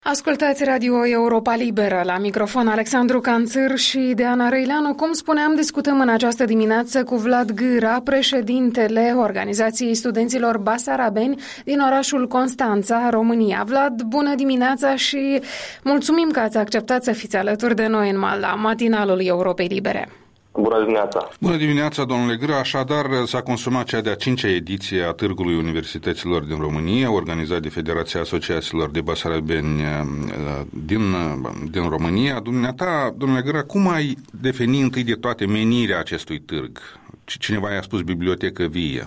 Ascultați Radio Europa Liberă, la microfon Alexandru Canțâr și Diana Răileanu. Cum spuneam, discutăm în această dimineață cu Vlad Gâra, președintele Organizației Studenților Basarabeni din orașul Constanța, România. Vlad, bună dimineața și mulțumim că ați acceptat să fiți alături de noi în matinalul Europei Libere. Bună dimineața! Bună dimineața, domnule Gâra. Așadar, s-a consumat cea de-a 5-a ediție a Târgului Universităților din România, organizat de Federația Asociațiilor de Basarabeni din România. Dumneata, domnule Gâra, cum ai defini întâi de toate menirea acestui târg? Cineva i-a spus bibliotecă vie.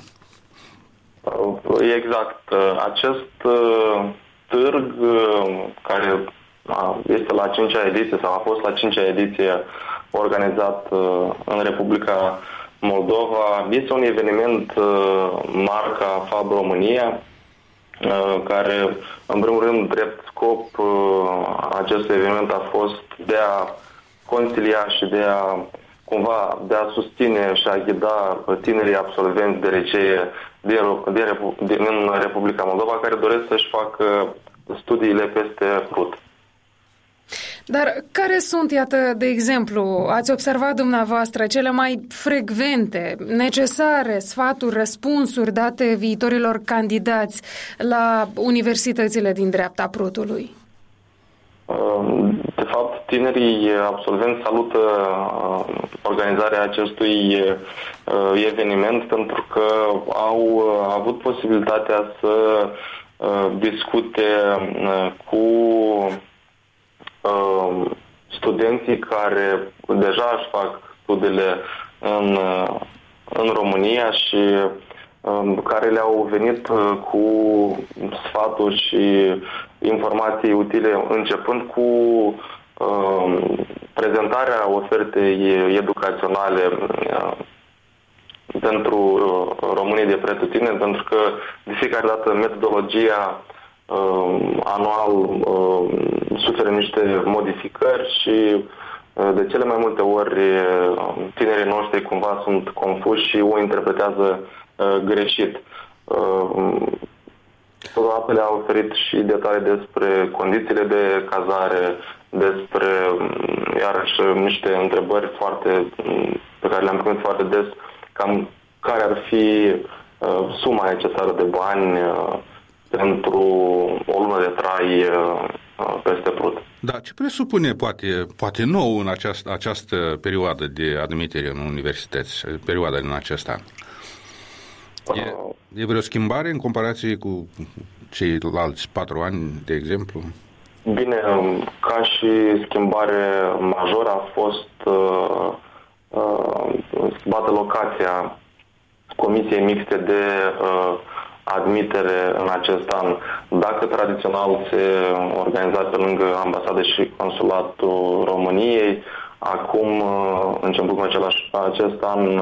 Exact. Acest târg, care este la 5-a ediție sau a fost la 5-a ediție organizat în Republica Moldova, este un eveniment marca FAB România, care, în primul rând, drept scop, acestui eveniment a fost de a consilia și de a susține și a ghida tinerii absolvenți de licee din Republica Moldova care doresc să-și facă studiile peste prut. Dar care sunt, iată, de exemplu, ați observat dumneavoastră cele mai frecvente, necesare sfaturi, răspunsuri date viitorilor candidați la universitățile din dreapta prutului? De fapt, tinerii absolvenți salută organizarea acestui eveniment pentru că au avut posibilitatea să discute cu studenții care deja își fac studiile în România și care le-au venit cu sfaturi și informații utile, începând cu prezentarea ofertei educaționale pentru românii de pretutindeni, pentru că de fiecare dată metodologia anual suferă niște modificări și de cele mai multe ori tinerii noștri cumva sunt confuși și o interpretează greșit. Totodată le-a oferit și detalii despre condițiile de cazare, despre iarăși niște întrebări pe care le-am primit foarte des, cam care ar fi suma necesară de bani pentru o lună de trai peste prut. Da, ce presupune poate nou în această perioadă de admitere în universități, perioada din acest an? E vreo schimbare în comparație cu ceilalți 4 ani, de exemplu? Bine, ca și schimbare majoră a fost schimbată locația Comisiei Mixte de admitere în acest an. Dacă tradițional se organiza pe lângă ambasadă și consulatul României, acum, începând cu acest an,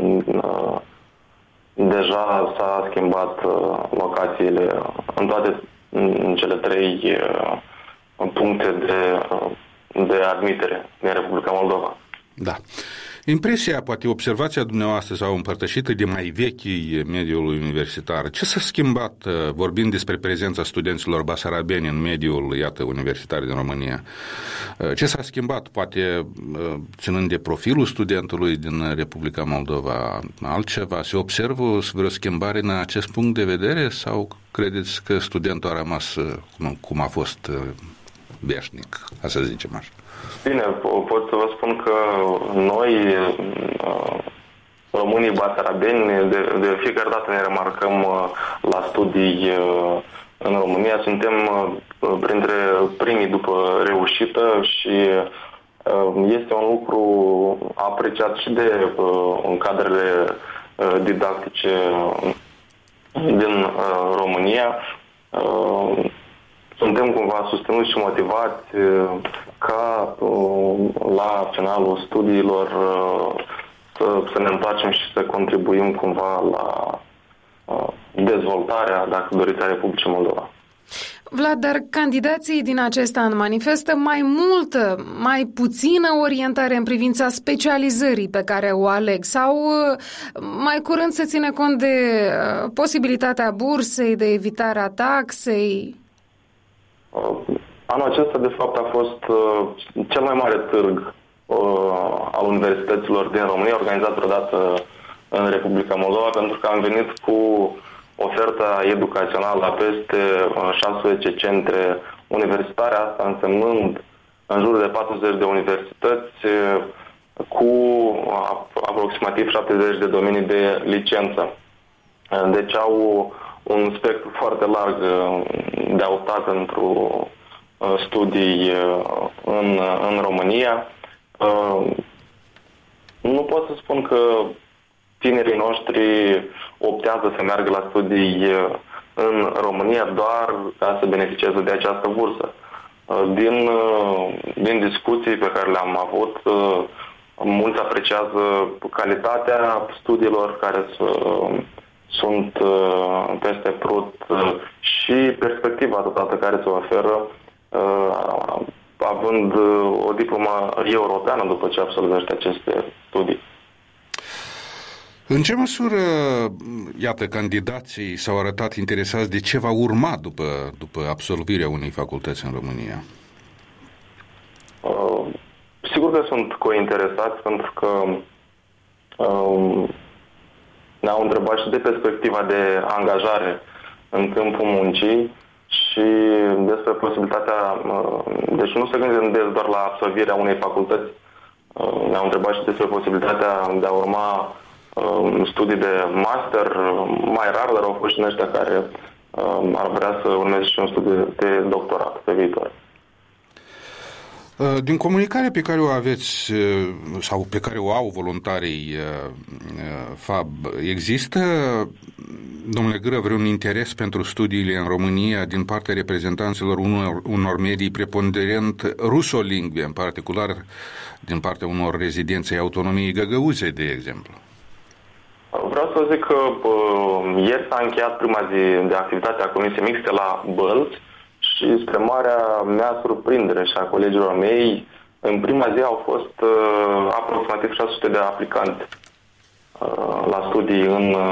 deja s-a schimbat locațiile în cele 3 puncte de admitere din Republica Moldova. Da. Impresia, poate observația dumneavoastră sau împărtășită de mai vechi mediului universitar, ce s-a schimbat, vorbind despre prezența studenților basarabeni în mediul, iată, universitar din România? Ce s-a schimbat, poate ținând de profilul studentului din Republica Moldova, altceva? Se observă vreo schimbare în acest punct de vedere sau credeți că studentul a rămas cum a fost veșnic, să zicem așa? Bine, pot să vă spun că noi, românii basarabeni, de fiecare dată ne remarcăm la studii în România. Suntem printre primii după reușită și este un lucru apreciat și de în cadrele didactice din România. Suntem cumva susținuți și motivați ca la finalul studiilor să ne întoarcem și să contribuim cumva la dezvoltarea, dacă doriți, a Republicii Moldova. Vlad, dar candidații din acest an manifestă mai multă, mai puțină orientare în privința specializării pe care o aleg sau mai curând se ține cont de posibilitatea bursei, de evitarea taxei? Anul acesta, de fapt, a fost cel mai mare târg al universităților din România, organizat vreodată în Republica Moldova, pentru că am venit cu oferta educațională la peste 16 centre universitare, asta însemnând în jur de 40 de universități cu aproximativ 70 de domenii de licență. Deci au un spectru foarte larg de a opta pentru studii în România. Nu pot să spun că tinerii noștri optează să meargă la studii în România doar ca să beneficieze de această bursă. Din discuții pe care le-am avut, mulți apreciază calitatea studiilor care sunt peste prut și perspectiva totată care se oferă având o diplomă europeană după ce absolvește aceste studii. În ce măsură, iată, candidații s-au arătat interesați de ce va urma după absolvirea unei facultăți în România? Sigur că sunt cointeresați, pentru că ne-au întrebat și de perspectiva de angajare în câmpul muncii și despre posibilitatea, deci nu se gândesc doar la absolvirea unei facultăți, ne-au întrebat și despre posibilitatea de a urma studii de master, mai rar, dar au fost și ăștia care ar vrea să urmeze și un studiu de doctorat pe viitor. Din comunicarea pe care o aveți sau pe care o au voluntarii FAB, există, domnule Gâră, vreun interes pentru studiile în România din partea reprezentanților unor medii preponderent rusolingve, în particular din partea unor rezidențe ai autonomiei găgăuze, de exemplu? Vreau să zic că ieri s-a încheiat prima zi de activitate a Comisiei Mixte la Bălți și, spre marea mea surprindere și a colegilor mei, în prima zi au fost aproximativ 600 de aplicanți la studii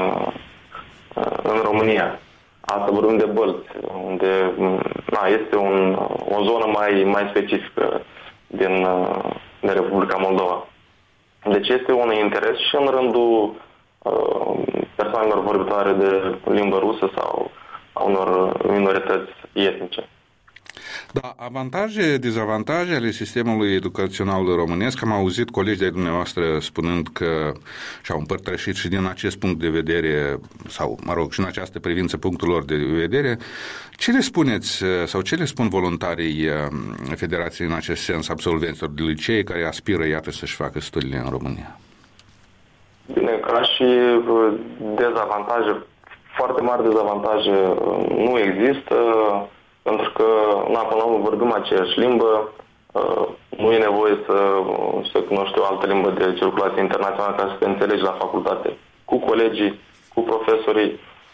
în România. Asta vorbim de Bălți, unde este o zonă mai specifică din Republica Moldova. Deci este un interes și în rândul persoanelor vorbitoare de limbă rusă sau a unor minorități etnice. Da, avantaje, dezavantaje ale sistemului educațional românesc. Am auzit colegi de dumneavoastră spunând că și-au împărtășit și din acest punct de vedere, sau, mă rog, și în această privință punctul lor de vedere. Ce le spuneți sau ce le spun voluntarii Federației în acest sens, absolvenților de licee care aspiră, iată, să-și facă studiile în România? Bine, ca și dezavantaje, foarte mari dezavantaje nu există, pentru că, până la urmă, vorbim aceeași limbă, nu e nevoie să cunoști o altă limbă de circulație internațională ca să te înțelegi la facultate, cu colegii, cu profesorii.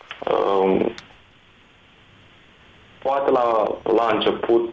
Poate la început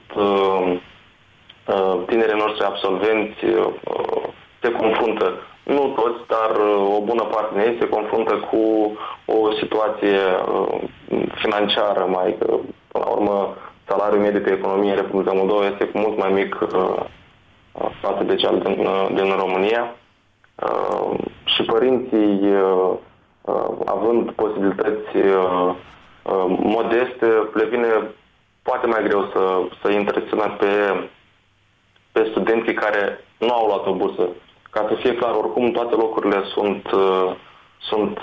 tinerii noștri absolvenți se confruntă, nu toți, dar o bună parte din ei se confruntă cu o situație financiară mai, că, până la urmă, salariul mediu pe economie în Republica Moldova este cu mult mai mic față de cel din România. Și părinții, având posibilități modeste, le vine poate mai greu să interacționeze pe studenții care nu au luat o bursă. Ca să fie clar, oricum toate locurile sunt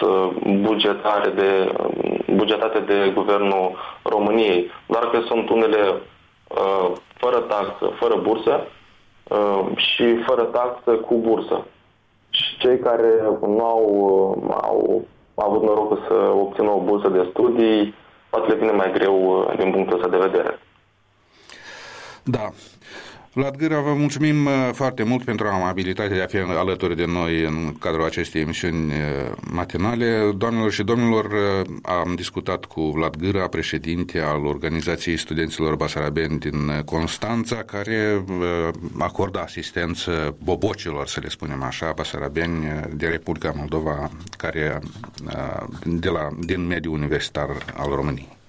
bugetate de Guvernul României, doar că sunt unele fără taxă, fără bursă și fără taxă cu bursă. Și cei care nu au avut norocul să obțină o bursă de studii, poate le vine mai greu din punctul ăsta de vedere. Da. Vlad Gâră, vă mulțumim foarte mult pentru amabilitatea de a fi alături de noi în cadrul acestei emisiuni matinale. Doamnelor și domnilor, am discutat cu Vlad Gâră, președinte al Organizației Studenților Basarabeni din Constanța, care acordă asistență bobocilor, să le spunem așa, basarabeni de Republica Moldova, care din mediul universitar al României.